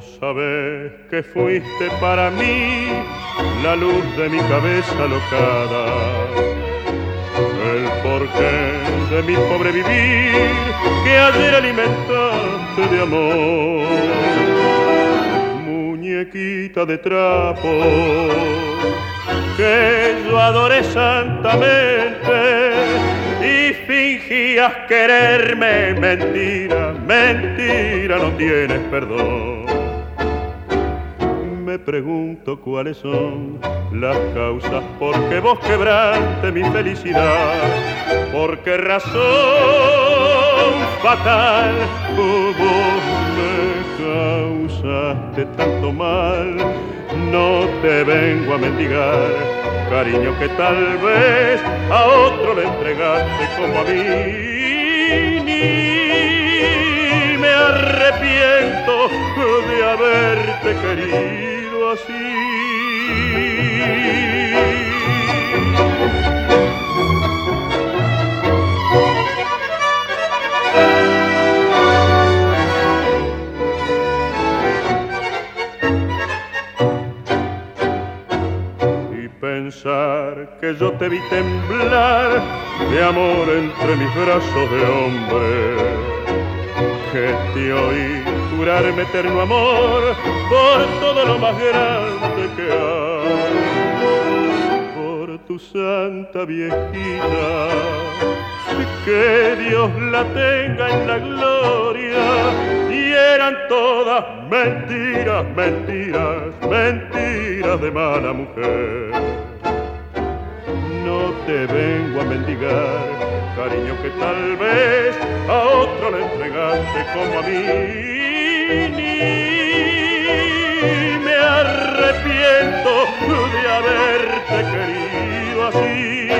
Vos sabés que fuiste para mí la luz de mi cabeza alocada, el porqué de mi pobre vivir que ayer alimentaste de amor. Muñequita de trapo que yo adoré santamente y fingías quererme. Mentira, mentira, no tienes perdón. Me pregunto cuáles son las causas por qué vos quebraste mi felicidad. ¿Por qué razón fatal vos me causaste tanto mal? No te vengo a mendigar, cariño que tal vez a otro le entregaste como a mí. Ni me arrepiento de haberte querido así. Pensar que yo te vi temblar de amor entre mis brazos de hombre, que te oí jurarme eterno amor por todo lo más grande que hay, por tu santa viejita, que Dios la tenga en la gloria. Y eran todas mentiras, mentiras, mentiras de mala mujer. No te vengo a mendigar, cariño que tal vez a otro le entregaste como a mí. Ni me arrepiento de haberte querido así.